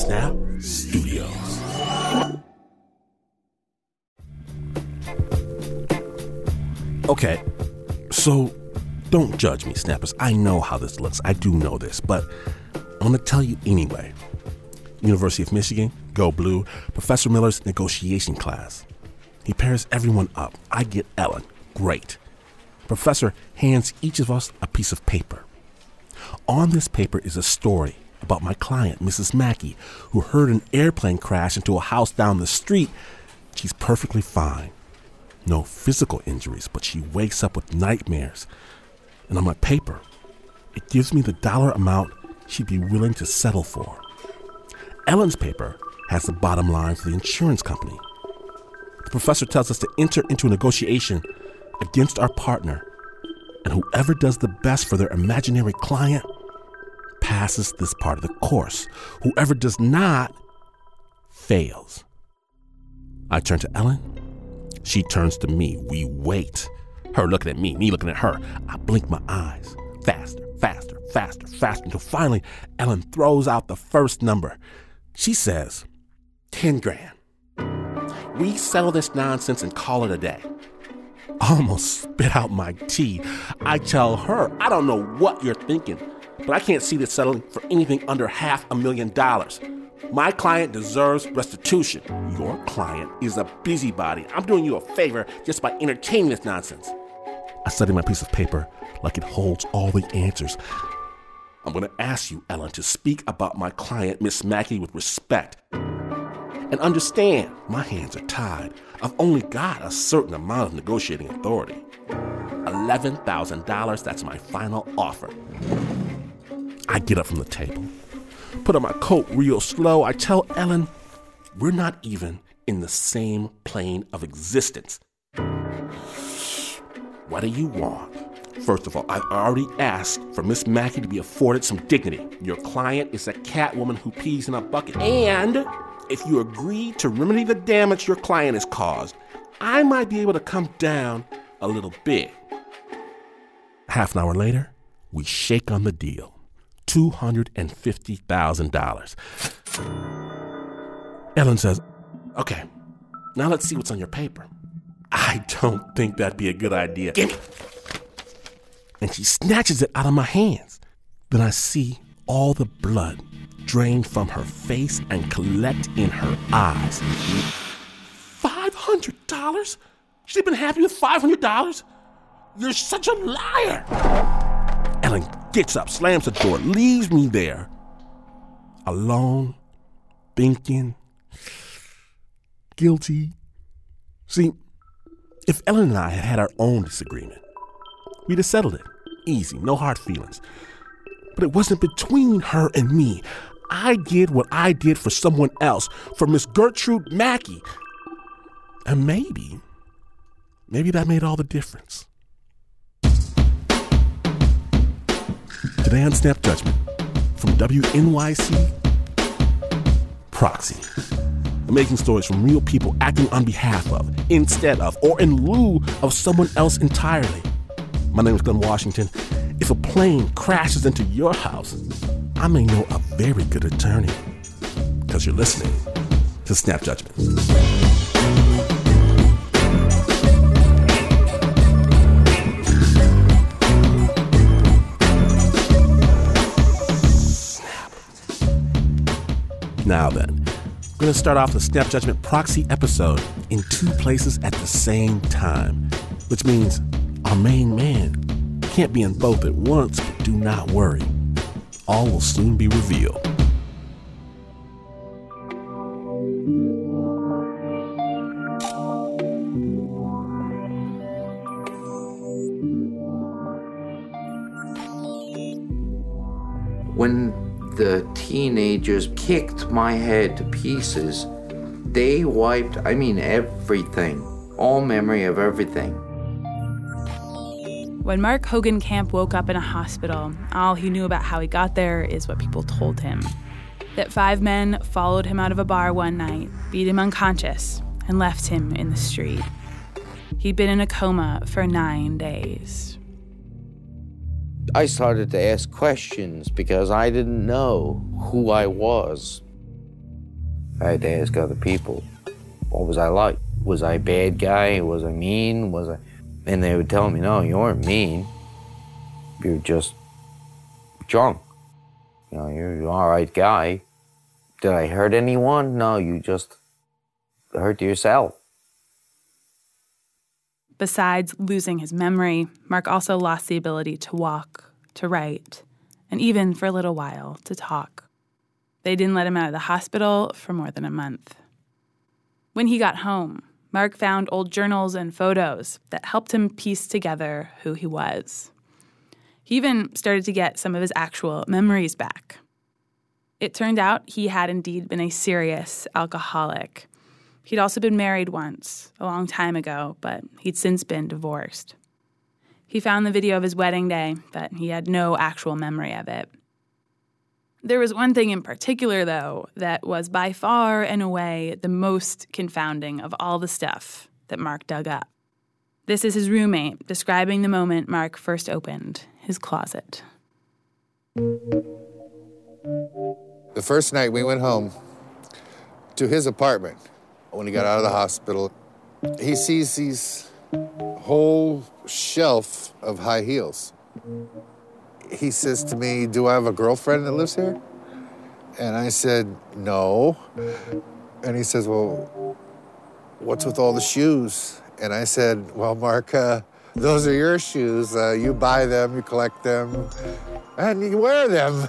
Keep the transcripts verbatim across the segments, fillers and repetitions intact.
Snap Studios. Okay, so don't judge me, Snappers. I know how this looks. I do know this, but I'm going to tell you anyway. University of Michigan, go blue, Professor Miller's negotiation class. He pairs everyone up. I get Ellen. Great. Professor hands each of us a piece of paper. On this paper is a story about my client, Missus Mackey, who heard an airplane crash into a house down the street. She's perfectly fine. No physical injuries, but she wakes up with nightmares. And on my paper, it gives me the dollar amount she'd be willing to settle for. Ellen's paper has the bottom line for the insurance company. The professor tells us to enter into a negotiation against our partner, and whoever does the best for their imaginary client passes this part of the course. Whoever does not fails. I turn to Ellen. She turns to me. We wait. Her looking at me, me looking at her. I blink my eyes. Faster, faster, faster, faster, until finally Ellen throws out the first number. She says, ten grand. We settle this nonsense and call it a day. I almost spit out my tea. I tell her, I don't know what you're thinking, but I can't see this settling for anything under half a million dollars. My client deserves restitution. Your client is a busybody. I'm doing you a favor just by entertaining this nonsense. I study my piece of paper like it holds all the answers. I'm going to ask you, Ellen, to speak about my client, Miss Mackey, with respect. And understand, my hands are tied. I've only got a certain amount of negotiating authority. eleven thousand dollars, that's my final offer. I get up from the table, put on my coat real slow. I tell Ellen, we're not even in the same plane of existence. What do you want? First of all, I've already asked for Miss Mackey to be afforded some dignity. Your client is a catwoman who pees in a bucket. And if you agree to remedy the damage your client has caused, I might be able to come down a little bit. Half an hour later, we shake on the deal. two hundred fifty thousand dollars. Ellen says, okay, now let's see what's on your paper. I don't think that'd be a good idea. Give me. And she snatches it out of my hands. Then I see all the blood drain from her face and collect in her eyes. five hundred dollars? She'd been happy with five hundred dollars? You're such a liar. Ellen gets up, slams the door, leaves me there, alone, thinking, guilty. See, if Ellen and I had had our own disagreement, we'd have settled it. Easy, no hard feelings. But it wasn't between her and me. I did what I did for someone else, for Miss Gertrude Mackey. And maybe, maybe that made all the difference. Today on Snap Judgment, from W N Y C, Proxy. Making stories from real people acting on behalf of, instead of, or in lieu of someone else entirely. My name is Glenn Washington. If a plane crashes into your house, I may know a very good attorney. Because you're listening to Snap Judgment. Now then, we're going to start off the Snap Judgment Proxy episode in two places at the same time, which means our main man can't be in both at once, but do not worry. All will soon be revealed. When the teenagers kicked my head to pieces, they wiped, I mean everything, all memory of everything. When Mark Hogancamp woke up in a hospital, all he knew about how he got there is what people told him. That five men followed him out of a bar one night, beat him unconscious, and left him in the street. He'd been in a coma for nine days. I started to ask questions because I didn't know who I was. I had to ask other people, what was I like? Was I a bad guy? Was I mean? Was I? And they would tell me, no, you weren't mean. You're just drunk. You know, you're an all right guy. Did I hurt anyone? No, you just hurt yourself. Besides losing his memory, Mark also lost the ability to walk, to write, and even for a little while, to talk. They didn't let him out of the hospital for more than a month. When he got home, Mark found old journals and photos that helped him piece together who he was. He even started to get some of his actual memories back. It turned out he had indeed been a serious alcoholic. He'd also been married once, a long time ago, but he'd since been divorced. He found the video of his wedding day, but he had no actual memory of it. There was one thing in particular, though, that was by far and away the most confounding of all the stuff that Mark dug up. This is his roommate describing the moment Mark first opened his closet. The first night we went home to his apartment, when he got out of the hospital, he sees these whole shelf of high heels. He says to me, do I have a girlfriend that lives here? And I said, no. And he says, well, what's with all the shoes? And I said, well, Mark, uh, those are your shoes. Uh, you buy them, you collect them, and you wear them.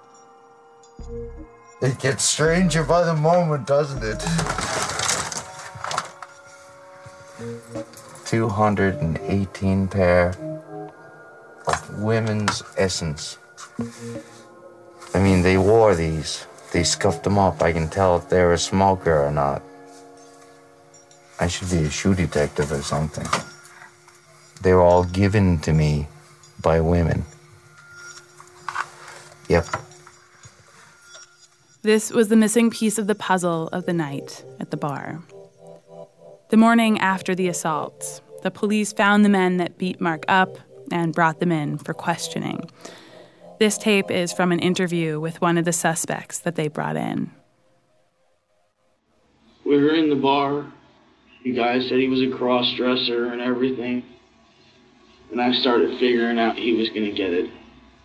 It gets stranger by the moment, doesn't it? two hundred eighteen pair of women's Essence. I mean, they wore these. They scuffed them up. I can tell if they're a smoker or not. I should be a shoe detective or something. They were all given to me by women. Yep. This was the missing piece of the puzzle of the night at the bar. The morning after the assault, the police found the men that beat Mark up and brought them in for questioning. This tape is from an interview with one of the suspects that they brought in. We were in the bar. The guy said he was a cross-dresser and everything. And I started figuring out he was going to get it.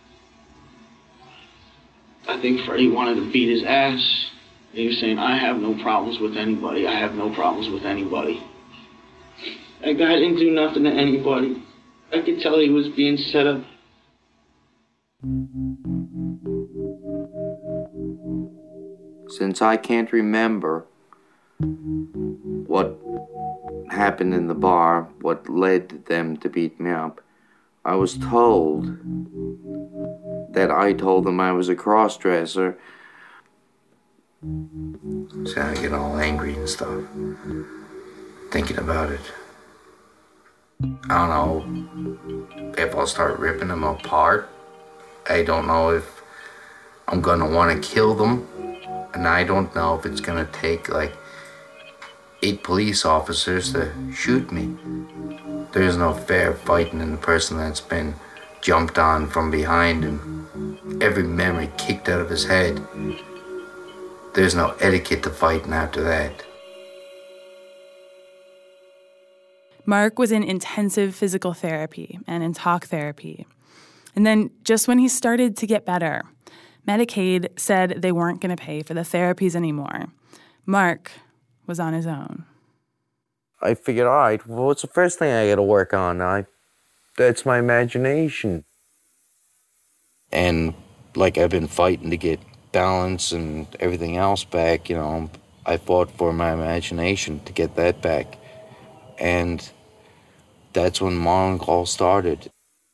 I think Freddie wanted to beat his ass. He was saying, I have no problems with anybody. I have no problems with anybody. That guy didn't do nothing to anybody. I could tell he was being set up. Since I can't remember what happened in the bar, what led them to beat me up, I was told that I told them I was a cross-dresser. So I get all angry and stuff, thinking about it. I don't know if I'll start ripping them apart. I don't know if I'm gonna want to kill them. And I don't know if it's gonna take like eight police officers to shoot me. There's no fair fighting in the person that's been jumped on from behind and every memory kicked out of his head. There's no etiquette to fighting after that. Mark was in intensive physical therapy and in talk therapy. And then just when he started to get better, Medicaid said they weren't going to pay for the therapies anymore. Mark was on his own. I figured, all right, well, what's the first thing I got to work on? I, that's my imagination. And like I've been fighting to get balance and everything else back, you know, I fought for my imagination to get that back. And that's when Monk all started.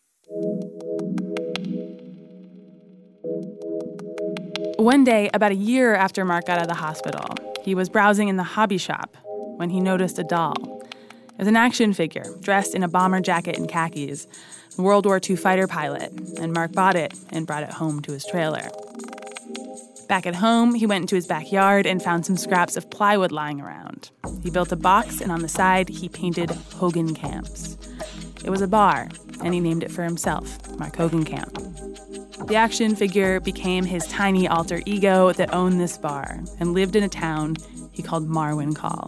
One day, about a year after Mark got out of the hospital, he was browsing in the hobby shop when he noticed a doll. It was an action figure dressed in a bomber jacket and khakis, a World War Two fighter pilot, and Mark bought it and brought it home to his trailer. Back at home, he went into his backyard and found some scraps of plywood lying around. He built a box, and on the side, he painted Hogan Camps. It was a bar, and he named it for himself, Mark Hogan Camp. The action figure became his tiny alter ego that owned this bar and lived in a town he called Marwincol.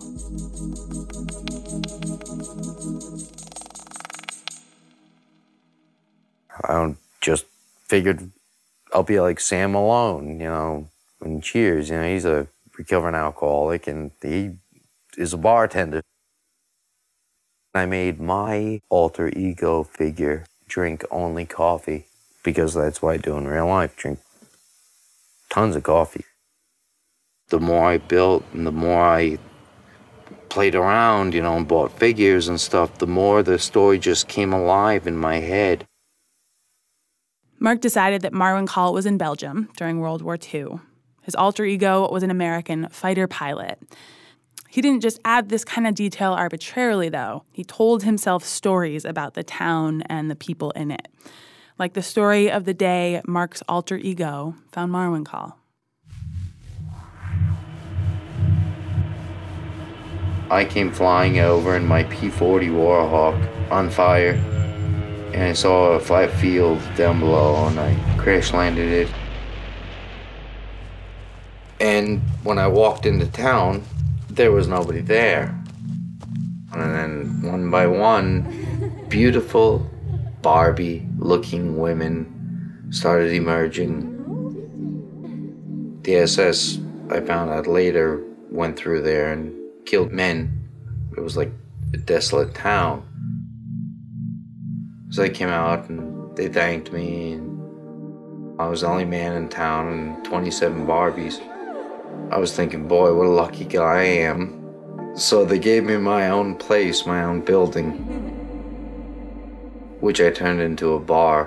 I just figured I'll be like Sam Malone, you know, in Cheers. You know, he's a recovering alcoholic and he is a bartender. I made my alter ego figure drink only coffee because that's what I do in real life, drink tons of coffee. The more I built and the more I played around, you know, and bought figures and stuff, the more the story just came alive in my head. Mark decided that Marwincol was in Belgium during World War Two. His alter ego was an American fighter pilot. He didn't just add this kind of detail arbitrarily, though. He told himself stories about the town and the people in it, like the story of the day Mark's alter ego found Marwincol. I came flying over in my P forty Warhawk on fire, and I saw a flat field down below, and I crash landed it. And when I walked into town, there was nobody there. And then one by one, beautiful Barbie-looking women started emerging. The S S, I found out later, went through there and killed men. It was like a desolate town. So they came out and they thanked me. And I was the only man in town and twenty-seven Barbies. I was thinking, boy, what a lucky guy I am. So they gave me my own place, my own building, which I turned into a bar.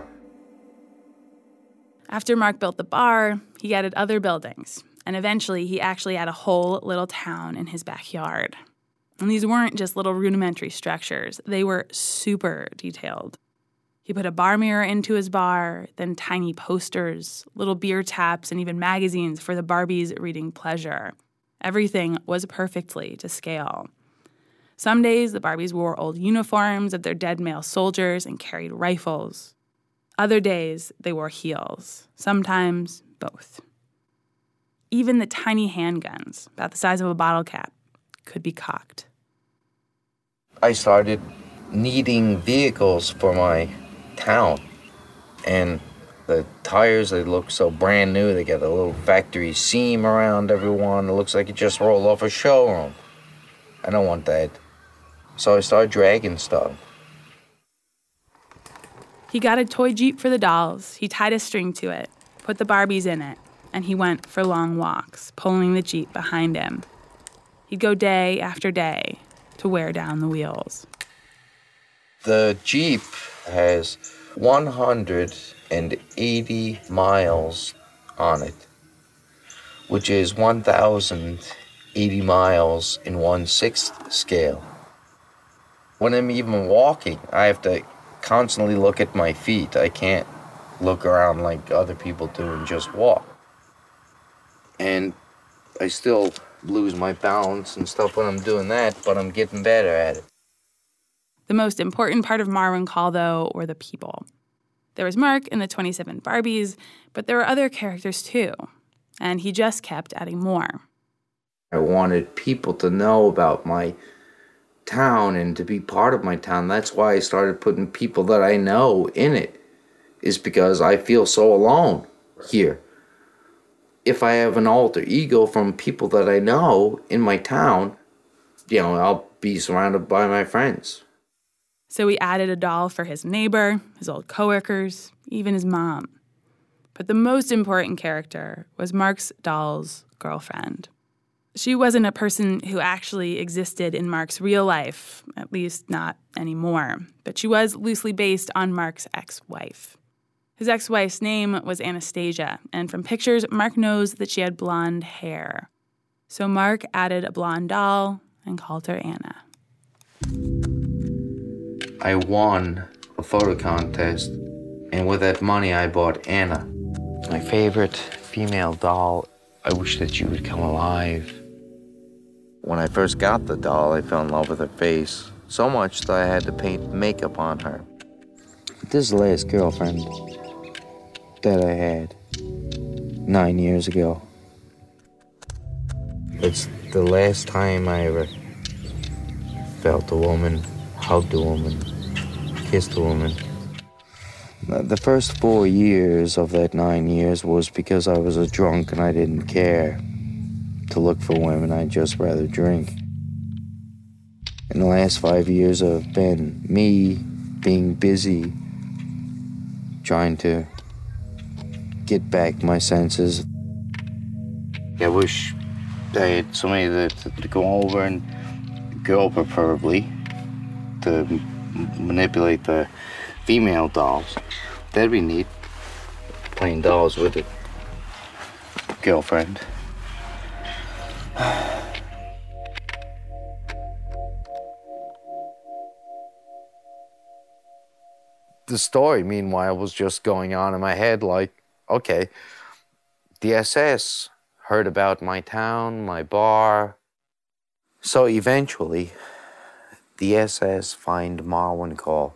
After Mark built the bar, he added other buildings. And eventually, he actually had a whole little town in his backyard. And these weren't just little rudimentary structures. They were super detailed. He put a bar mirror into his bar, then tiny posters, little beer taps, and even magazines for the Barbies' reading pleasure. Everything was perfectly to scale. Some days, the Barbies wore old uniforms of their dead male soldiers and carried rifles. Other days, they wore heels, sometimes both. Even the tiny handguns, about the size of a bottle cap, could be cocked. I started needing vehicles for my town, and the tires, they look so brand new. They got a little factory seam around everyone. It looks like it just rolled off a showroom. I don't want that. So I started dragging stuff. He got a toy Jeep for the dolls. He tied a string to it, put the Barbies in it, and he went for long walks, pulling the Jeep behind him. He'd go day after day to wear down the wheels. The Jeep has one hundred eighty miles on it, which is one thousand eighty miles in one-sixth scale. When I'm even walking, I have to constantly look at my feet. I can't look around like other people do and just walk. And I still lose my balance and stuff when I'm doing that, but I'm getting better at it. The most important part of Marwincol, though, were the people. There was Mark and the twenty-seven Barbies, but there were other characters too, and he just kept adding more. I wanted people to know about my town and to be part of my town. That's why I started putting people that I know in it, is because I feel so alone here. If I have an alter ego from people that I know in my town, you know, I'll be surrounded by my friends. So he added a doll for his neighbor, his old coworkers, even his mom. But the most important character was Mark's doll's girlfriend. She wasn't a person who actually existed in Mark's real life, at least not anymore, but she was loosely based on Mark's ex-wife. His ex-wife's name was Anastasia, and from pictures, Mark knows that she had blonde hair. So Mark added a blonde doll and called her Anna. I won a photo contest, and with that money, I bought Anna. My favorite female doll. I wish that you would come alive. When I first got the doll, I fell in love with her face, so much that I had to paint makeup on her. This is Leia's girlfriend. that I had nine years ago. It's the last time I ever felt a woman, hugged a woman, kissed a woman. The first four years of that nine years was because I was a drunk and I didn't care to look for women. I'd just rather drink. And the last five years have been me being busy, trying to get back my senses. I wish I had somebody to, to go over and, girl preferably, to m- manipulate the female dolls. That'd be neat. Playing dolls with a girlfriend. The story, meanwhile, was just going on in my head like, okay, the S S heard about my town, my bar. So eventually, the S S find Marwincol.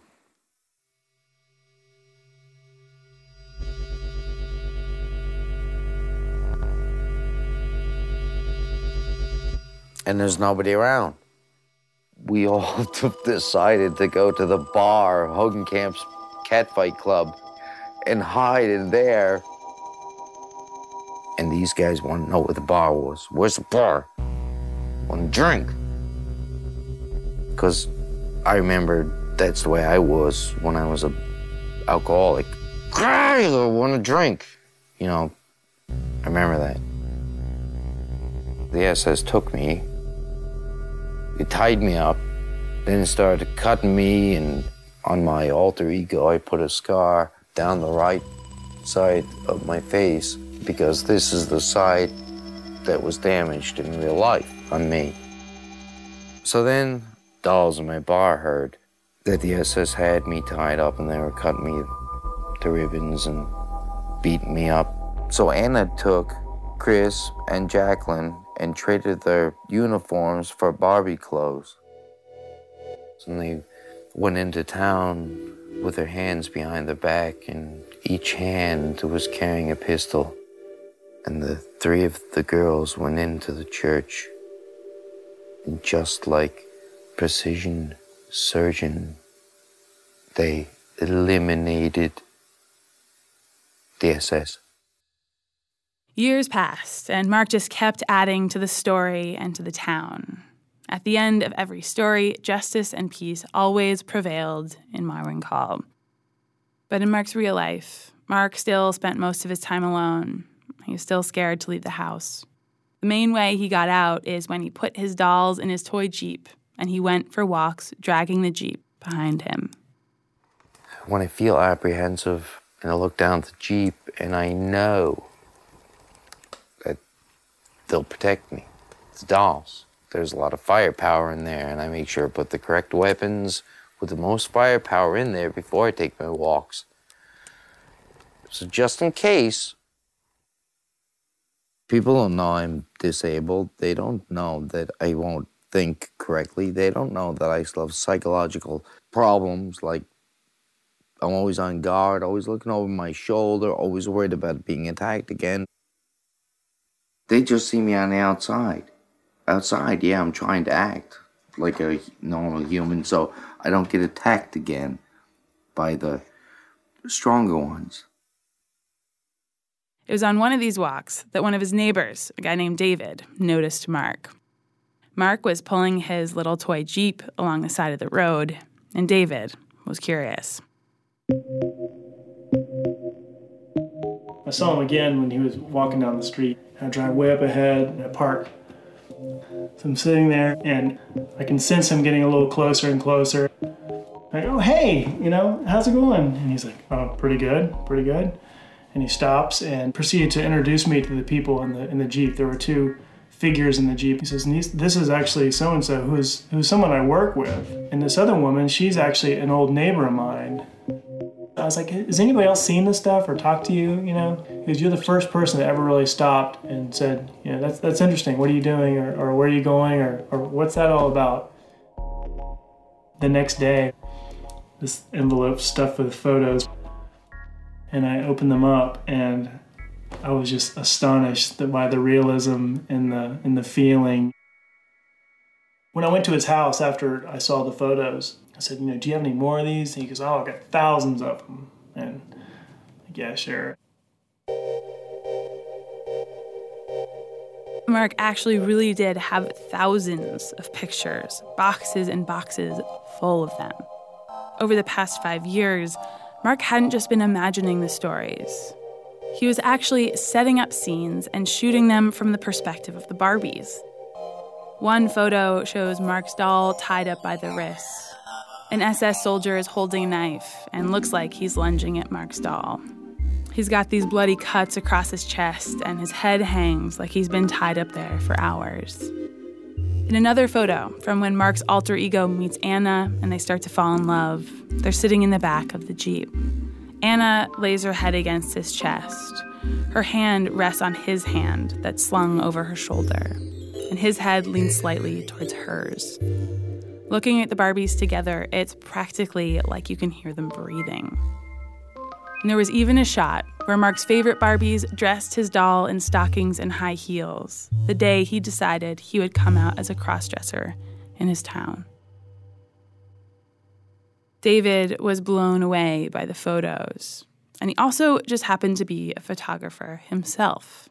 And there's nobody around. We all decided to go to the bar, Hogenkamp's Catfight Club, and hide in there. And these guys want to know where the bar was. Where's the bar? Want to drink. Because I remember that's the way I was when I was an alcoholic. I want to drink. You know, I remember that. The S S took me. It tied me up. Then it started cutting me, and on my alter ego, I put a scar down the right side of my face because this is the side that was damaged in real life on me. So then, dolls in my bar heard that the S S had me tied up and they were cutting me to ribbons and beating me up. So Anna took Chris and Jacqueline and traded their uniforms for Barbie clothes. And they went into town with their hands behind their back, and each hand was carrying a pistol. And the three of the girls went into the church, and just like precision surgeon, they eliminated the S S. Years passed, and Mark just kept adding to the story and to the town. At the end of every story, justice and peace always prevailed in Marwincol. But in Mark's real life, Mark still spent most of his time alone. He was still scared to leave the house. The main way he got out is when he put his dolls in his toy Jeep, and he went for walks, dragging the Jeep behind him. When I feel apprehensive, and I look down at the Jeep, and I know that they'll protect me. It's dolls. There's a lot of firepower in there, and I make sure I put the correct weapons with the most firepower in there before I take my walks. So just in case, people don't know I'm disabled. They don't know that I won't think correctly. They don't know that I still have psychological problems, like I'm always on guard, always looking over my shoulder, always worried about being attacked again. They just see me on the outside. Outside, yeah, I'm trying to act like a normal human so I don't get attacked again by the stronger ones. It was on one of these walks that one of his neighbors, a guy named David, noticed Mark. Mark was pulling his little toy Jeep along the side of the road, and David was curious. I saw him again when he was walking down the street. I drive way up ahead and I park. So I'm sitting there and I can sense him getting a little closer and closer. I go, hey, you know, how's it going? And he's like, oh, pretty good, pretty good. And he stops and proceeded to introduce me to the people in the in the Jeep. There were two figures in the Jeep. He says, this is actually so-and-so who's, who's someone I work with. And this other woman, she's actually an old neighbor of mine. I was like, has anybody else seen this stuff or talked to you, you know? Because you're the first person that ever really stopped and said, you know, that's that's interesting. What are you doing? Or, or where are you going? Or, or what's that all about? The next day, this envelope stuffed with photos. And I opened them up, and I was just astonished by the realism and the, and the feeling. When I went to his house after I saw the photos, I said, you know, do you have any more of these? And he goes, oh, I've got thousands of them. And like, yeah, sure. Mark actually really did have thousands of pictures, boxes and boxes full of them. Over the past five years, Mark hadn't just been imagining the stories. He was actually setting up scenes and shooting them from the perspective of the Barbies. One photo shows Mark's doll tied up by the wrists. An S S soldier is holding a knife and looks like he's lunging at Mark's doll. He's got these bloody cuts across his chest, and his head hangs like he's been tied up there for hours. In another photo, from when Mark's alter ego meets Anna and they start to fall in love, they're sitting in the back of the Jeep. Anna lays her head against his chest. Her hand rests on his hand that's slung over her shoulder, and his head leans slightly towards hers. Looking at the Barbies together, it's practically like you can hear them breathing. And there was even a shot where Mark's favorite Barbies dressed his doll in stockings and high heels the day he decided he would come out as a crossdresser in his town. David was blown away by the photos, and he also just happened to be a photographer himself.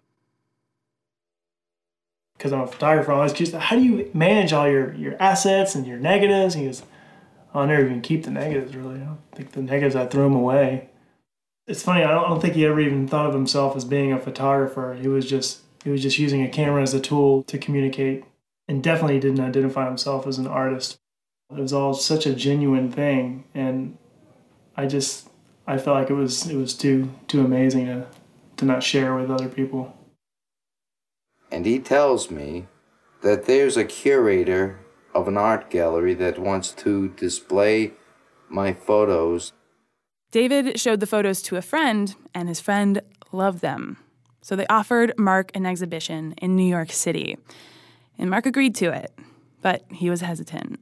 Because I'm a photographer, I was curious, how do you manage all your, your assets and your negatives? And he goes, I'll never even keep the negatives, really. I don't think the negatives, I threw them away. It's funny, I don't, I don't think he ever even thought of himself as being a photographer. He was just he was just using a camera as a tool to communicate, and definitely didn't identify himself as an artist. It was all such a genuine thing, and I just I felt like it was it was too too amazing to to not share with other people. And he tells me that there's a curator of an art gallery that wants to display my photos. David showed the photos to a friend, and his friend loved them. So they offered Mark an exhibition in New York City. And Mark agreed to it, but he was hesitant.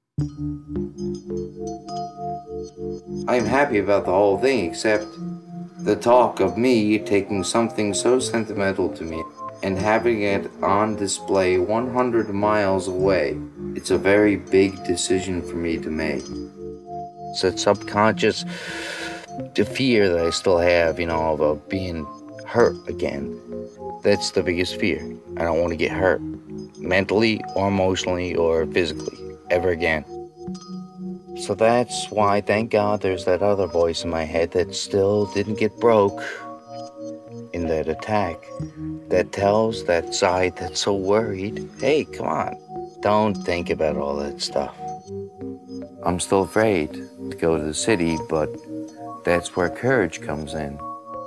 I'm happy about the whole thing, except the talk of me taking something so sentimental to me and having it on display one hundred miles away. It's a very big decision for me to make. It's that subconscious the fear that I still have, you know, of being hurt again. That's the biggest fear. I don't want to get hurt, mentally or emotionally or physically, ever again. So that's why, thank God, there's that other voice in my head that still didn't get broke in that attack, that tells that side that's so worried, hey, come on, don't think about all that stuff. I'm still afraid to go to the city, but that's where courage comes in.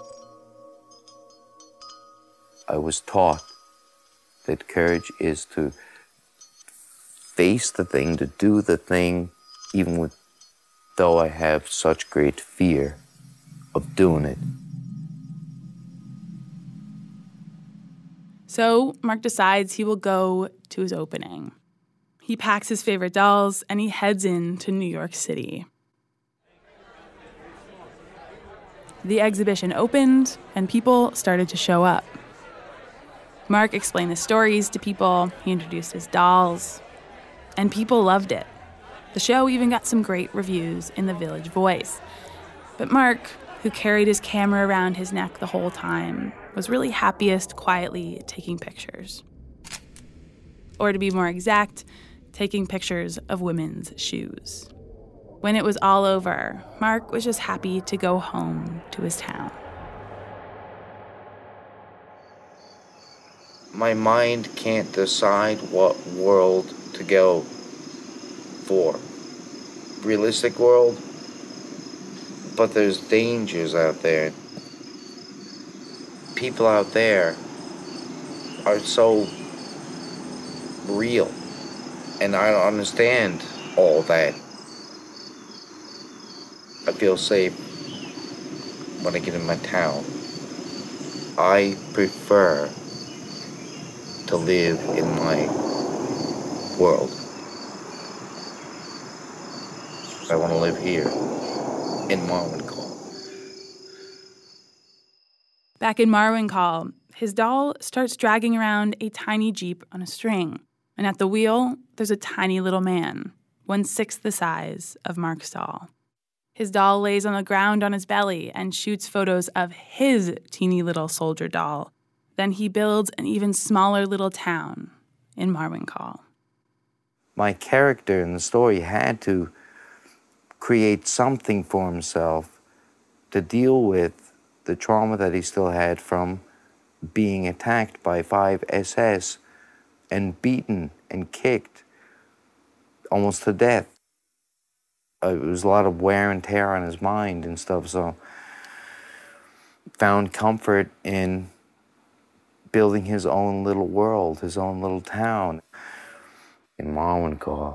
I was taught that courage is to face the thing, to do the thing, even with, though I have such great fear of doing it. So Mark decides he will go to his opening. He packs his favorite dolls, and he heads in to New York City. The exhibition opened, and people started to show up. Mark explained the stories to people, he introduced his dolls, and people loved it. The show even got some great reviews in the Village Voice. But Mark, who carried his camera around his neck the whole time, was really happiest quietly taking pictures. Or to be more exact, taking pictures of women's shoes. When it was all over, Mark was just happy to go home to his town. My mind can't decide what world to go for. Realistic world, but there's dangers out there. People out there are so real, and I don't understand all that. I feel safe when I get in my town. I prefer to live in my world. I want to live here in Marwinclaw. Back in Marwincall, his doll starts dragging around a tiny Jeep on a string. And at the wheel, there's a tiny little man, one-sixth the size of Mark's doll. His doll lays on the ground on his belly and shoots photos of his teeny little soldier doll. Then he builds an even smaller little town in Marwincall. My character in the story had to create something for himself to deal with the trauma that he still had from being attacked by five S S and beaten and kicked almost to death. Uh, it was a lot of wear and tear on his mind and stuff, so found comfort in building his own little world, his own little town in Marwincall.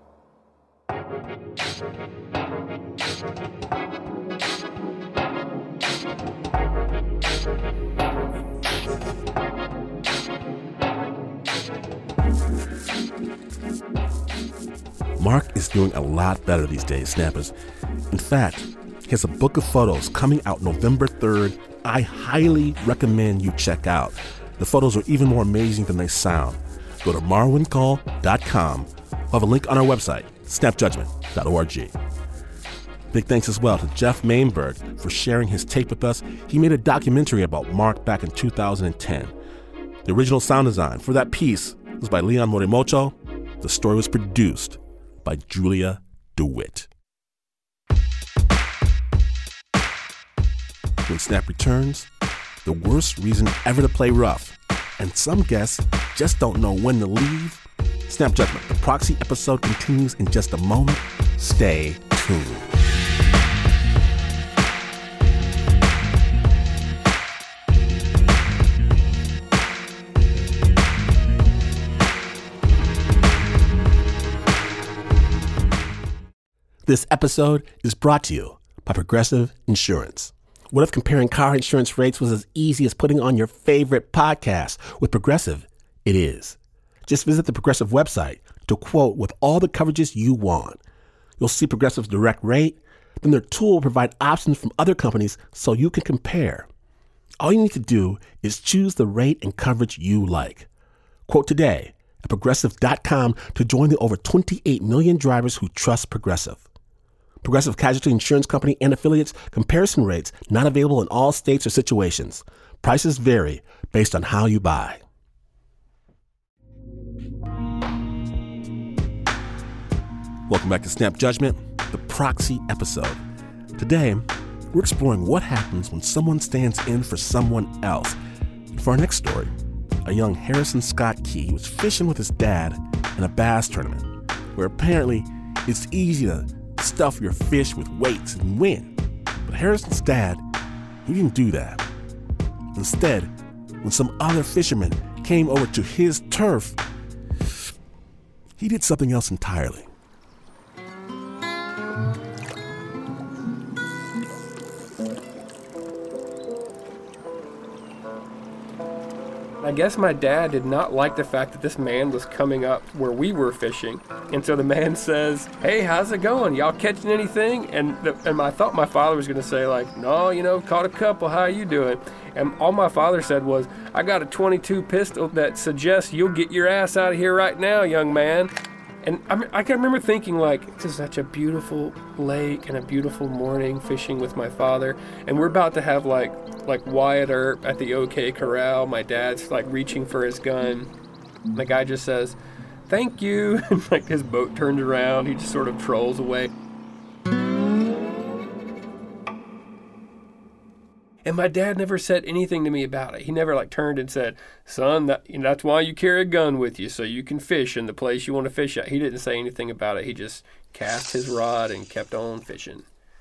Mark is doing a lot better these days, Snappers. In fact, he has a book of photos coming out November third I highly recommend you check out. The photos are even more amazing than they sound. Go to marwincall dot com. We'll have a link on our website, snap judgment dot org. Big thanks as well to Jeff Mainberg for sharing his tape with us. He made a documentary about Mark back in two thousand ten. The original sound design for that piece was by Leon Morimoto. The story was produced by Julia DeWitt. When Snap returns, the worst reason ever to play rough, and some guests just don't know when to leave. Snap Judgment, the Proxy episode continues in just a moment. Stay tuned. This episode is brought to you by Progressive Insurance. What if comparing car insurance rates was as easy as putting on your favorite podcast? With Progressive, it is. Just visit the Progressive website to quote with all the coverages you want. You'll see Progressive's direct rate, then their tool will provide options from other companies so you can compare. All you need to do is choose the rate and coverage you like. Quote today at progressive dot com to join the over twenty-eight million drivers who trust Progressive. Progressive Casualty Insurance Company and affiliates. Comparison rates not available in all states or situations. Prices vary based on how you buy. Welcome back to Snap Judgment, the Proxy episode. Today, we're exploring what happens when someone stands in for someone else. For our next story, a young Harrison Scott Key was fishing with his dad in a bass tournament, where apparently it's easy to stuff your fish with weights and win. But Harrison's dad, he didn't do that. Instead, when some other fishermen came over to his turf, he did something else entirely. I guess my dad did not like the fact that this man was coming up where we were fishing. And so the man says, "Hey, how's it going? Y'all catching anything?" And the, and I thought my father was going to say, like, "No, you know, caught a couple. How you doing?" And all my father said was, "I got a twenty-two pistol that suggests you'll get your ass out of here right now, young man." And I, I can remember thinking, like, this is such a beautiful lake and a beautiful morning fishing with my father. And we're about to have, like, like Wyatt Earp at the OK Corral. My dad's, like, reaching for his gun. And the guy just says, "Thank you." And, like, his boat turns around. He just sort of trolls away. And my dad never said anything to me about it. He never, like, turned and said, "Son, that, you know, that's why you carry a gun with you, so you can fish in the place you want to fish at." He didn't say anything about it. He just cast his rod and kept on fishing.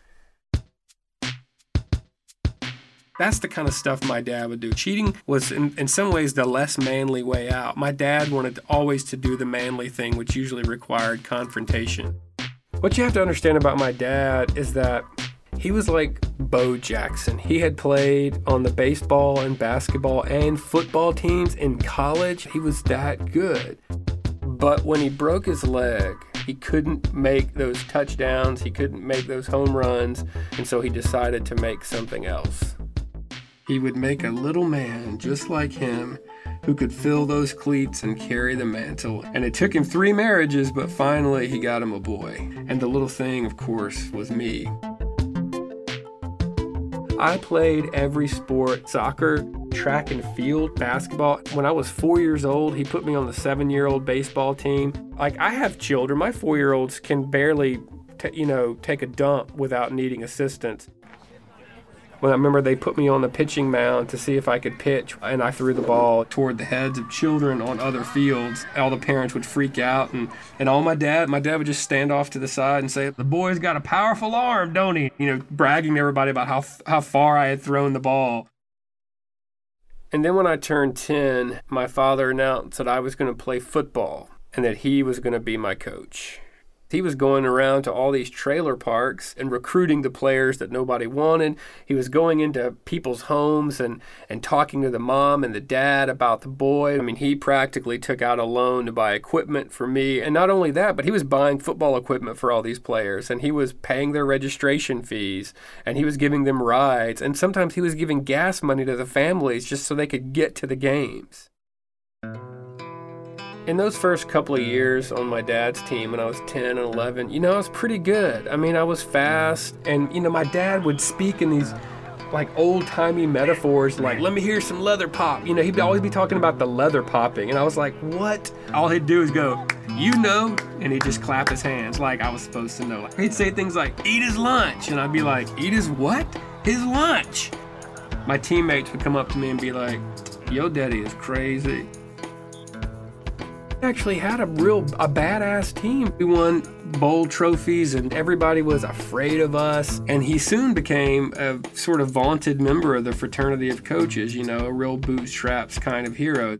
That's the kind of stuff my dad would do. Cheating was, in, in some ways, the less manly way out. My dad wanted always to do the manly thing, which usually required confrontation. What you have to understand about my dad is that he was like Bo Jackson. He had played on the baseball and basketball and football teams in college. He was that good. But when he broke his leg, he couldn't make those touchdowns. He couldn't make those home runs. And so he decided to make something else. he would make a little man just like him who could fill those cleats and carry the mantle. And it took him three marriages, but finally he got him a boy. And the little thing, of course, was me. I played every sport: soccer, track and field, basketball. When I was four years old, he put me on the seven-year-old baseball team. Like, I have children. My four-year-olds can barely, t- you know, take a dump without needing assistance. When I remember they put me on the pitching mound to see if I could pitch, and I threw the ball toward the heads of children on other fields. All the parents would freak out, and, and all my dad, my dad would just stand off to the side and say, "The boy's got a powerful arm, don't he?" You know, bragging to everybody about how how far I had thrown the ball. And then when I turned ten, my father announced that I was going to play football and that he was going to be my coach. He was going around to all these trailer parks and recruiting the players that nobody wanted. He was going into people's homes and, and talking to the mom and the dad about the boy. I mean, he practically took out a loan to buy equipment for me. And not only that, but he was buying football equipment for all these players. And he was paying their registration fees. And he was giving them rides. And sometimes he was giving gas money to the families just so they could get to the games. In those first couple of years on my dad's team when I was ten and eleven, you know, I was pretty good. I mean, I was fast, and, you know, my dad would speak in these, like, old-timey metaphors, like, "Let me hear some leather pop." You know, he'd always be talking about the leather popping, and I was like, what? All he'd do is go, "You know," and he'd just clap his hands like I was supposed to know. Like, he'd say things like, "Eat his lunch," and I'd be like, "Eat his what?" "His lunch." My teammates would come up to me and be like, "Yo, daddy is crazy." Actually had a real a badass team. We won bowl trophies and everybody was afraid of us, and he soon became a sort of vaunted member of the fraternity of coaches, you know, a real bootstraps kind of hero.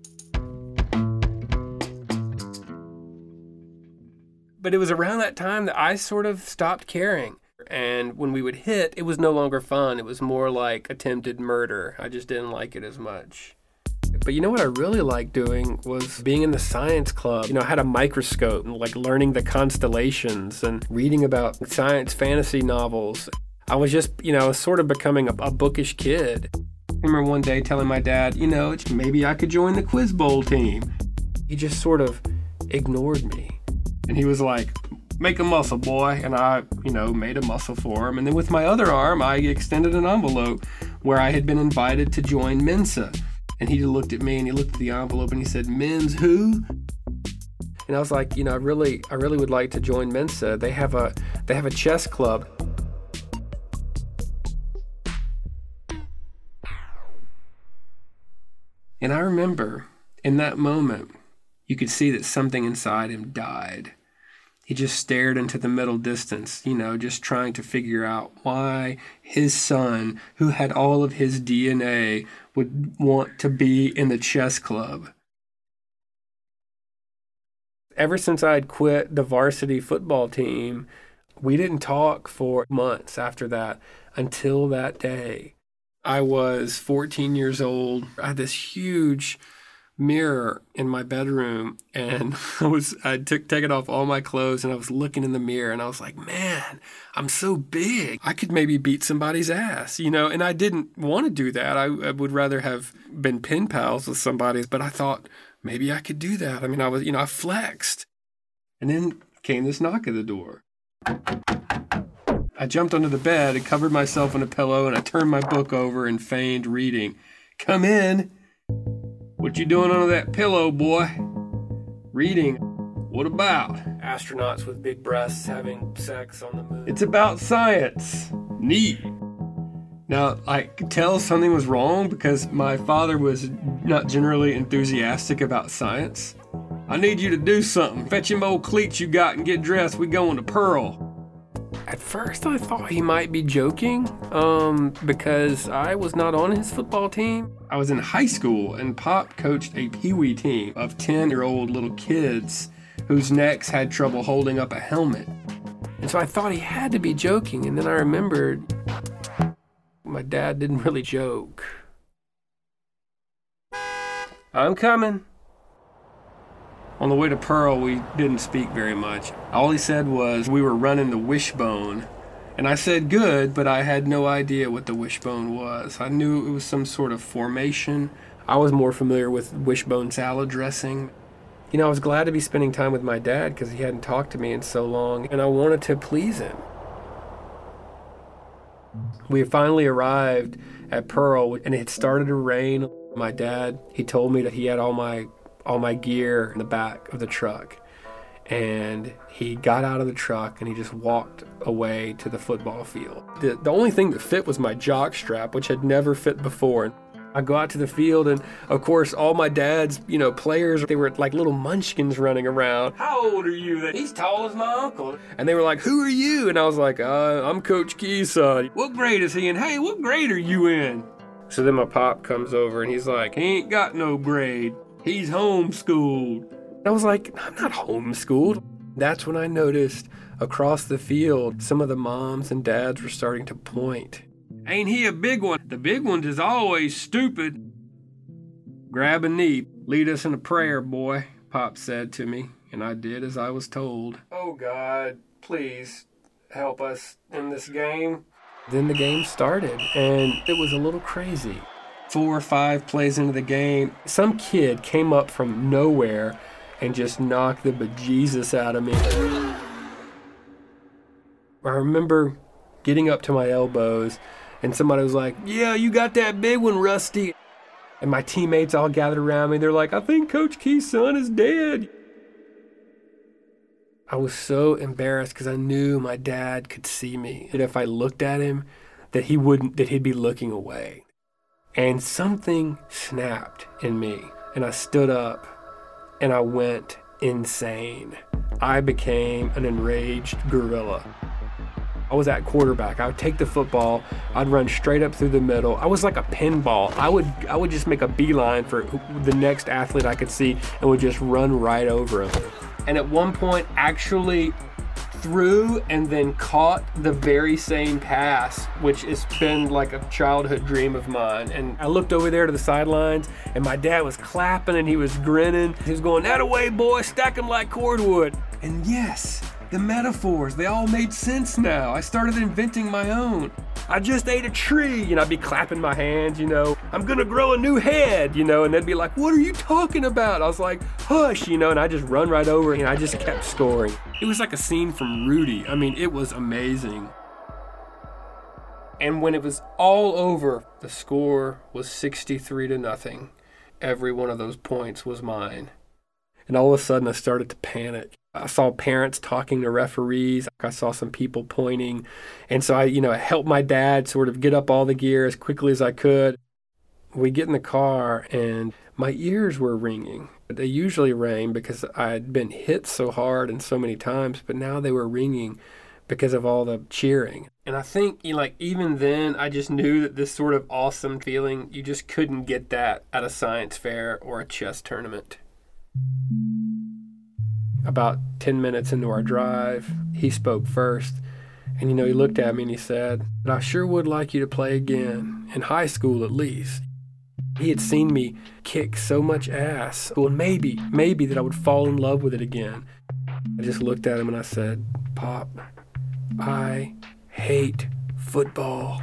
But it was around that time that I sort of stopped caring, and when we would hit, it was no longer fun. It was more like attempted murder. I just didn't like it as much. But you know what I really liked doing was being in the science club. You know, I had a microscope and like learning the constellations and reading about science fantasy novels. I was just, you know, I was sort of becoming a, a bookish kid. I remember one day telling my dad, you know, maybe I could join the Quiz Bowl team. He just sort of ignored me. And he was like, "Make a muscle, boy." And I, you know, made a muscle for him. And then with my other arm, I extended an envelope where I had been invited to join Mensa. And he looked at me and he looked at the envelope and he said, "Men's who?" And I was like, you know, I really, I really would like to join Mensa. They have a, they have a chess club. And I remember in that moment, you could see that something inside him died. He just stared into the middle distance, you know, just trying to figure out why his son, who had all of his D N A, would want to be in the chess club. Ever since I'd quit the varsity football team, we didn't talk for months after that until that day. I was fourteen years old. I had this huge mirror in my bedroom, and I was I took taken off all my clothes and I was looking in the mirror and I was like, man, I'm so big. I could maybe beat somebody's ass, you know, and I didn't want to do that. I, I would rather have been pen pals with somebody, but I thought maybe I could do that. I mean, I was, you know, I flexed. And then came this knock at the door. I jumped under the bed and covered myself in a pillow and I turned my book over and feigned reading. "Come in." "What you doing under that pillow, boy?" "Reading." "What about?" "Astronauts with big breasts having sex on the moon." "It's about science." "Neat." Now, I could tell something was wrong because my father was not generally enthusiastic about science. "I need you to do something. Fetch them old cleats you got and get dressed. We going to Pearl." At first, I thought he might be joking, um, because I was not on his football team. I was in high school, and Pop coached a peewee team of ten-year-old little kids whose necks had trouble holding up a helmet. And so I thought he had to be joking, and then I remembered my dad didn't really joke. "I'm coming." On the way to Pearl, we didn't speak very much. All he said was we were running the wishbone, And I said good, but I had no idea what the wishbone was. I knew it was some sort of formation. I was more familiar with wishbone salad dressing. You know, I was glad to be spending time with my dad because he hadn't talked to me in so long, and I wanted to please him. We finally arrived at Pearl, and it had started to rain. My dad, he told me that he had all my all my gear in the back of the truck. And he got out of the truck and he just walked away to the football field. The, the only thing that fit was my jock strap, which had never fit before. I go out to the field, and of course, all my dad's, you know, players, they were like little munchkins running around. How old are you? He's tall as my uncle. And they were like, who are you? And I was like, uh, I'm Coach Key's son. What grade is he in? Hey, what grade are you in? So then my pop comes over and he's like, he ain't got no grade. He's homeschooled. I was like, I'm not homeschooled. That's when I noticed across the field, some of the moms and dads were starting to point. Ain't he a big one? The big ones is always stupid. Grab a knee. Lead us in a prayer, boy, Pop said to me, and I did as I was told. Oh, God, please help us in this game. Then the game started, and it was a little crazy. Four or five plays into the game, some kid came up from nowhere and just knocked the bejesus out of me. I remember getting up to my elbows and somebody was like, yeah, you got that big one, Rusty. And my teammates all gathered around me. They're like, I think Coach Key's son is dead. I was so embarrassed because I knew my dad could see me. And if I looked at him, that he wouldn't, that he'd be looking away. And something snapped in me. And I stood up. And I went insane. I became an enraged gorilla. I was at quarterback. I would take the football. I'd run straight up through the middle. I was like a pinball. I would I would just make a beeline for the next athlete I could see and would just run right over him. And at one point, actually threw and then caught the very same pass, which has been like a childhood dream of mine. And I looked over there to the sidelines, and my dad was clapping and he was grinning. He was going, that away, boy, stack them like cordwood. And yes, the metaphors, they all made sense now. I started inventing my own. I just ate a tree, and I'd be clapping my hands, you know. I'm gonna grow a new head, you know, and they'd be like, what are you talking about? I was like, hush, you know, and I just run right over, and I just kept scoring. It was like a scene from Rudy. I mean, it was amazing. And when it was all over, the score was sixty-three to nothing. Every one of those points was mine. And all of a sudden, I started to panic. I saw parents talking to referees. I saw some people pointing. And so I, you know, helped my dad sort of get up all the gear as quickly as I could. We get in the car, and my ears were ringing. They usually rang because I had been hit so hard and so many times, but now they were ringing because of all the cheering. And I think, you know, like, even then, I just knew that this sort of awesome feeling, you just couldn't get that at a science fair or a chess tournament. About ten minutes into our drive, he spoke first. And, you know, he looked at me and he said, I sure would like you to play again, in high school at least. He had seen me kick so much ass. Well, maybe, maybe that I would fall in love with it again. I just looked at him and I said, Pop, I hate football.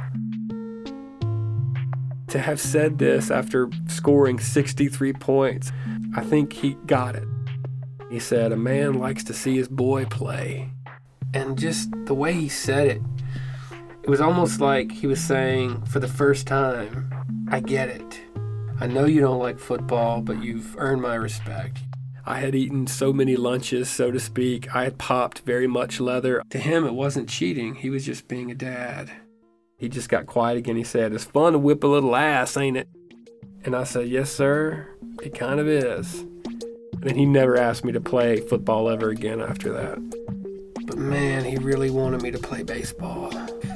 To have said this after scoring sixty-three points, I think he got it. He said, a man likes to see his boy play. And just the way he said it, it was almost like he was saying, for the first time, I get it. I know you don't like football, but you've earned my respect. I had eaten so many lunches, so to speak. I had popped very much leather. To him, it wasn't cheating. He was just being a dad. He just got quiet again. He said, it's fun to whip a little ass, ain't it? And I said, yes, sir, it kind of is. And he never asked me to play football ever again after that. But man, he really wanted me to play baseball.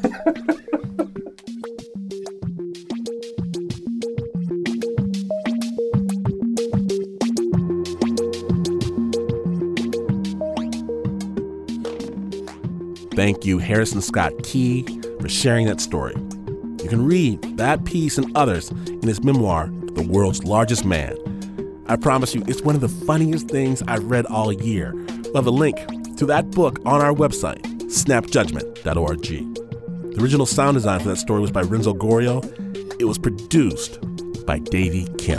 Thank you, Harrison Scott Key, for sharing that story. You can read that piece and others in his memoir, The World's Largest Man. I promise you, it's one of the funniest things I've read all year. We'll have a link to that book on our website, snap judgment dot org. The original sound design for that story was by Renzo Gorio. It was produced by Davey Kim.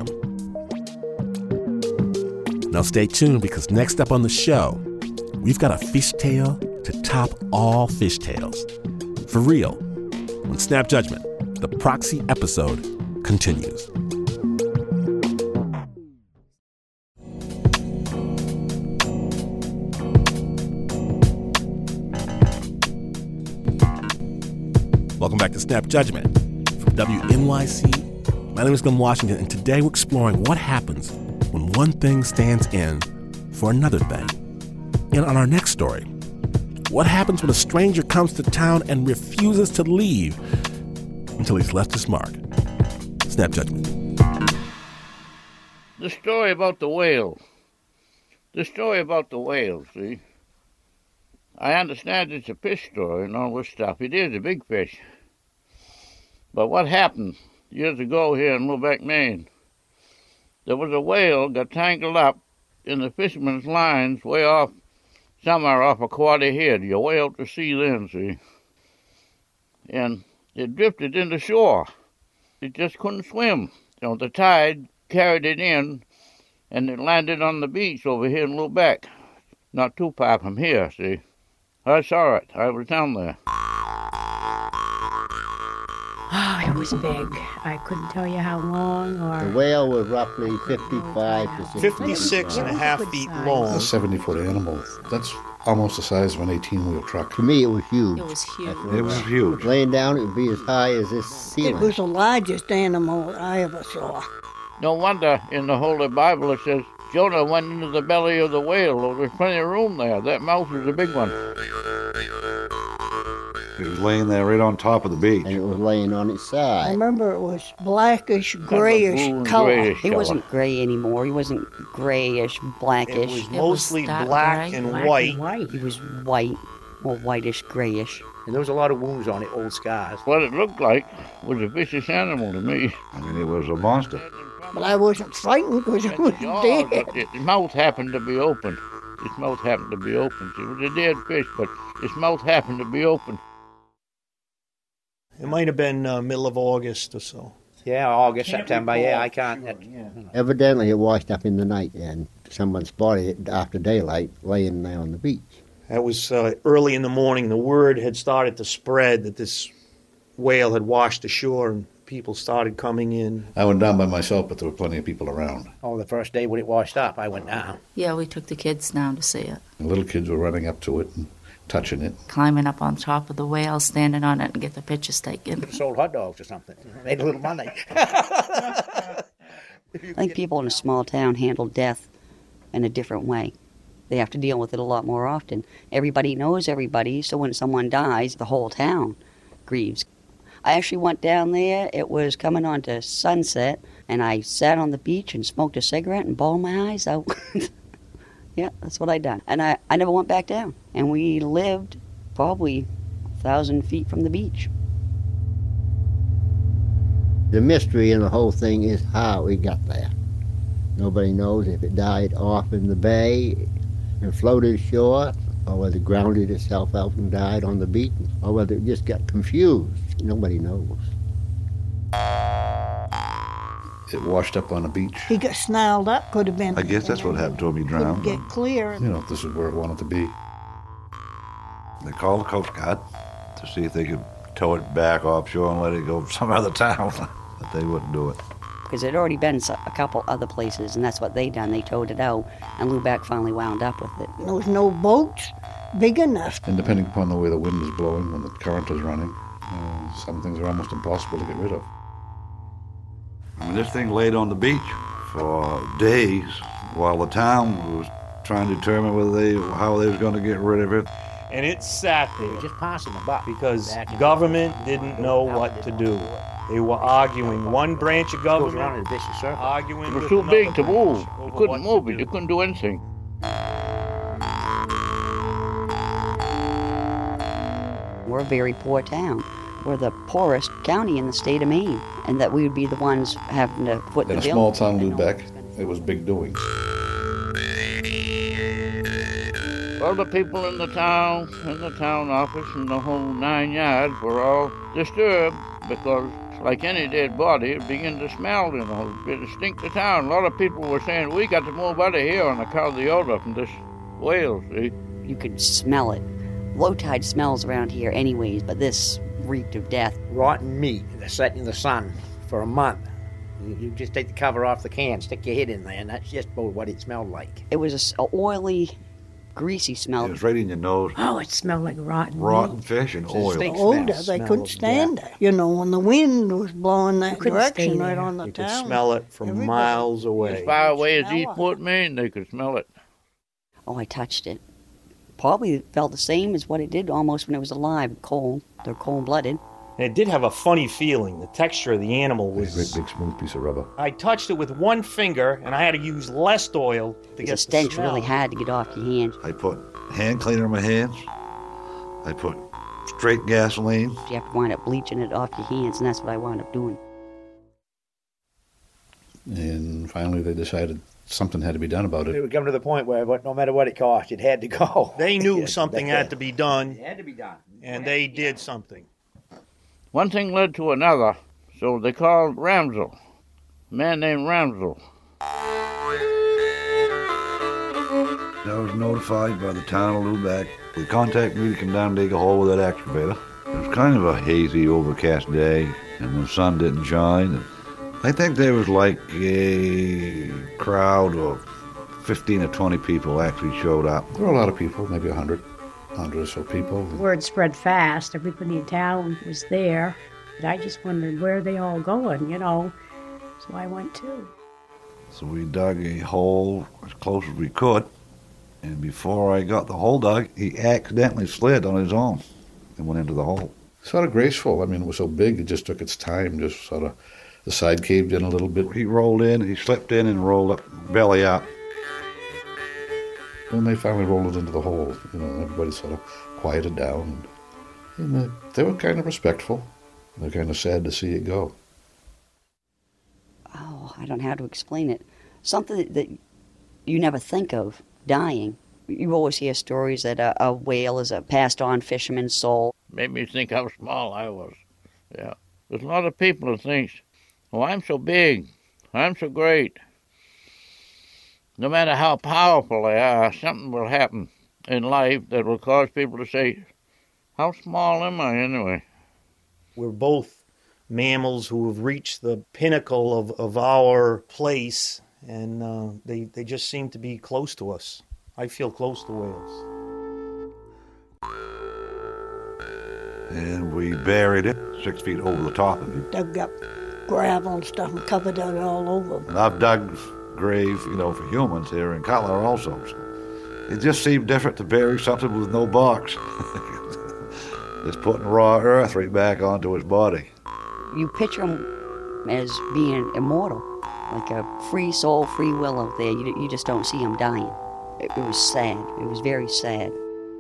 Now stay tuned, because next up on the show, we've got a fish tale to top all fish tales. For real, when Snap Judgment, the Proxy episode, continues. Welcome back to Snap Judgment from W N Y C. My name is Glenn Washington, and today we're exploring what happens when one thing stands in for another thing. And on our next story, what happens when a stranger comes to town and refuses to leave until he's left his mark? Snap Judgment. The story about the whale. The story about the whale, see? I understand it's a fish story and all this stuff. It is a big fish. But what happened years ago here in Lubec, Maine, there was a whale got tangled up in the fisherman's lines way off, somewhere off of Quoddy Head. You're way out to sea then, see? And it drifted into shore. It just couldn't swim. You know, the tide carried it in, and it landed on the beach over here in Lubec, not too far from here, see? I saw it. I was down there. Oh, it was big. I couldn't tell you how long or... The whale was roughly fifty-five to sixty. fifty-six and a half feet long. A seventy-foot animal. That's almost the size of an eighteen-wheel truck. To me, it was huge. It was huge. It was huge. Laying down, it would be as high as this ceiling. It was the largest animal I ever saw. No wonder in the Holy Bible it says, Jonah went into the belly of the whale. Oh, there's plenty of room there. That mouth is a big one. It was laying there right on top of the beach. And it was laying on its side. I remember it was blackish, grayish color. Grayish He color. wasn't gray anymore. He wasn't grayish, blackish. It was mostly It was black gray. and Black white. and white. He was white, or whitish, grayish. And there was a lot of wounds on it, old scars. What it looked like was a vicious animal to me. I mean, it was a monster. But I wasn't frightened because it was Oh, dead. but its mouth happened to be open. Its mouth happened to be open. It was a dead fish, but its mouth happened to be open. It might have been uh, middle of August or so. Yeah, August, September, yeah, I can't. Evidently, it washed up in the night, and someone spotted it after daylight laying there on the beach. That was uh, early in the morning. The word had started to spread that this whale had washed ashore, and people started coming in. I went down by myself, but there were plenty of people around. Oh, the first day when it washed up, I went down. Yeah, we took the kids down to see it. The little kids were running up to it and touching it. Climbing up on top of the whale, standing on it, and get the pictures taken. Sold hot dogs or something. Made a little money. I think people in a small town handle death in a different way. They have to deal with it a lot more often. Everybody knows everybody, so when someone dies, the whole town grieves. I actually went down there. It was coming on to sunset, and I sat on the beach and smoked a cigarette and bawled my eyes out. Yeah, that's what I done. And I, I never went back down. And we lived probably a thousand feet from the beach. The mystery in the whole thing is how it got there. Nobody knows if it died off in the bay and floated ashore, or whether it grounded itself out and died on the beach, or whether it just got confused. Nobody knows. It washed up on the beach. He got snarled up, could have been. I guess that's what happened to him. He drowned. Couldn't get clear. You know, this is where it wanted to be. They called the Coast Guard to see if they could tow it back offshore and let it go some other town, but they wouldn't do it. Because it had already been a couple other places, and that's what they done. They towed it out, and Lubec finally wound up with it. There was no boats big enough. And depending upon the way the wind is blowing, when the current is running, uh, some things are almost impossible to get rid of. I mean, this thing laid on the beach for days while the town was trying to determine whether they, how they was going to get rid of it. And it sat there. They were just passing the buck. Because government didn't know what to do. They were arguing. One branch of government goes around in a vicious circle. arguing It was with too another big to branch move. You over couldn't what move to it. do. You couldn't do anything. We're a very poor town. We're the poorest county in the state of Maine, and that we would be the ones having to foot In the a bill. small town, Lubec, it was big doings. Well, the people in the town, in the town office, and the whole nine yards were all disturbed because, like any dead body, it began to smell, you know, it stink to town. A lot of people were saying, we got to move out of here on account of the odor from this whale, see? You could smell it. Low tide smells around here anyways, but this reeked of death. Rotten meat that sat in the sun for a month. You, you just take the cover off the can, stick your head in there, and that's just about what it smelled like. It was a, a oily, greasy smell. It was right in your nose. Oh, it smelled like rotten Rotten meat. fish and The oil. odor, they couldn't stand it. You know, when the wind was blowing that couldn't direction stay right there. on the You town. could smell it from Everybody- miles away. As far away as Smell it. Eastport, Maine, they could smell it. Oh, I touched it. Probably felt the same as what it did almost when it was alive, cold. They're cold-blooded. And it did have a funny feeling. The texture of the animal was... Big, big, smooth piece of rubber. I touched it with one finger, and I had to use less oil to The get the stench smell. really had to get off your hands. I put hand cleaner in my hands. I put straight gasoline. You have to wind up bleaching it off your hands, and that's what I wound up doing. And finally they decided something had to be done about It it. would come to the point where no matter what it cost, it had to go. They knew Yeah, something that- had to be done, It had to be done. and they did something. One thing led to another, so they called Ramsel, a man named Ramsel. I was notified by the town of Lubeck. They contacted me to come down and dig a hole with that excavator. It was kind of a hazy, overcast day, and the sun didn't shine. And I think there was like a crowd of fifteen or twenty people actually showed up. There were a lot of people, maybe a hundred, hundred or so people. Word spread fast. Everybody in town was there. But I just wondered where they all going, you know. So I went too. So we dug a hole as close as we could, and before I got the hole dug, he accidentally slid on his own and went into the hole. Sort of graceful. I mean, it was so big, it just took its time. Just sort of, the side caved in a little bit. He rolled in, he slipped in and rolled up, belly up. When they finally rolled it into the hole, you know, everybody sort of quieted down. And, and they, they were kind of respectful. They're kind of sad to see it go. Oh, I don't know how to explain it. Something that, that you never think of, dying. You always hear stories that a, a whale is a passed-on fisherman's soul. Made me think how small I was. Yeah. There's a lot of people who think, oh, I'm so big, I'm so great. No matter how powerful they are, something will happen in life that will cause people to say, how small am I anyway? We're both mammals who have reached the pinnacle of, of our place, and uh, they, they just seem to be close to us. I feel close to whales. And we buried it six feet over the top of it. Dug up gravel and stuff and covered it all over. And I've dug grave, you know, for humans here in Cutler also. So it just seemed different to bury something with no box. Just putting raw earth right back onto his body. You picture him as being immortal, like a free soul, free will out there. You, you just don't see him dying. It, it was sad. It was very sad.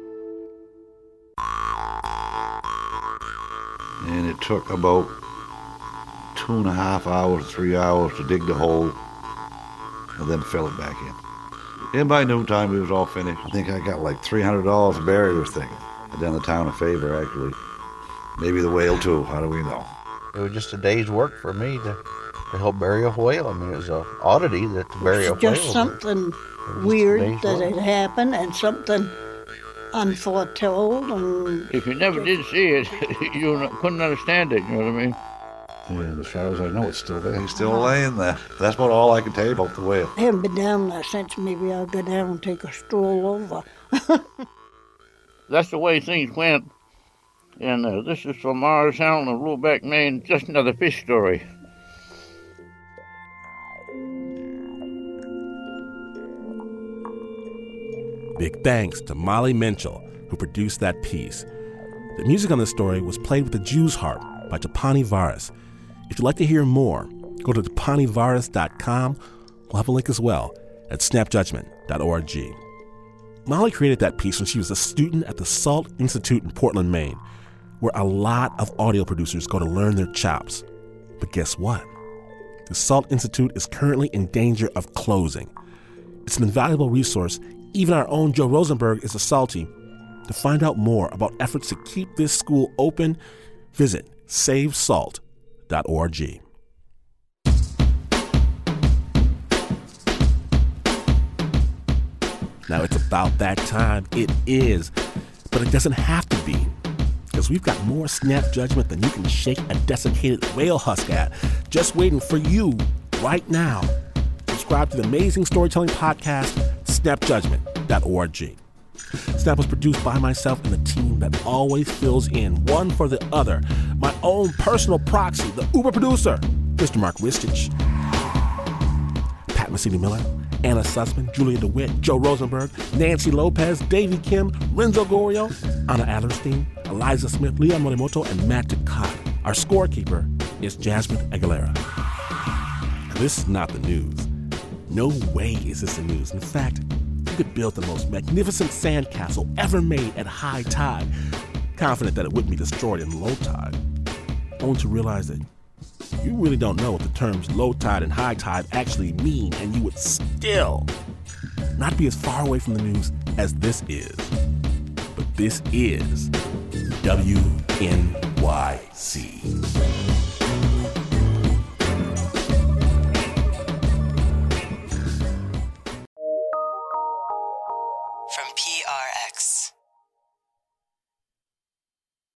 And it took about two and a half hours, three hours to dig the hole and then fill it back in. And by noontime, it was all finished. I think I got like three hundred dollars to bury this thing. I done the town a favor, actually. Maybe the whale, too. How do we know? It was just a day's work for me to, to help bury a whale. I mean, it was an oddity that to bury a It's whale. just something just weird day's that work. had happened and something unforetold. And If you never did see it, you couldn't understand it, you know what I mean? And as far as I know, it's still there. He's still laying there. That's about all I can tell you about the whale. I haven't been down there since. Maybe I'll go down and take a stroll over. That's the way things went. And uh, this is from Mars Allen of Lubeck, Maine. Just another fish story. Big thanks to Molly Minchell, who produced that piece. The music on this story was played with the Jew's Harp by Japani Varis. If you'd like to hear more, go to japani varis dot com. We'll have a link as well at snap judgment dot org. Molly created that piece when she was a student at the SALT Institute in Portland, Maine, where a lot of audio producers go to learn their chops. But guess what? The SALT Institute is currently in danger of closing. It's an invaluable resource Even our own Joe Rosenberg is a salty. To find out more about efforts to keep this school open, visit save salt dot org. Now it's about that time. It is. But it doesn't have to be. Because we've got more snap judgment than you can shake a desiccated whale husk at, just waiting for you right now. Subscribe to the amazing storytelling podcast, snap judgment dot org. Snap was produced by myself and the team that always fills in, one for the other. My own personal proxy, the Uber producer, Mister Mark Ristich. Pat Mesiti-Miller, Anna Sussman, Julia DeWitt, Joe Rosenberg, Nancy Lopez, Davey Kim, Renzo Gorio, Anna Adlerstein, Eliza Smith, Leah Morimoto, and Matt Ducati. Our scorekeeper is Jasmine Aguilera. Now, this is not the news. No way is this the news. In fact, you could build the most magnificent sandcastle ever made at high tide, confident that it wouldn't be destroyed in low tide, only to realize that you really don't know what the terms low tide and high tide actually mean, and you would still not be as far away from the news as this is. But this is W N Y C.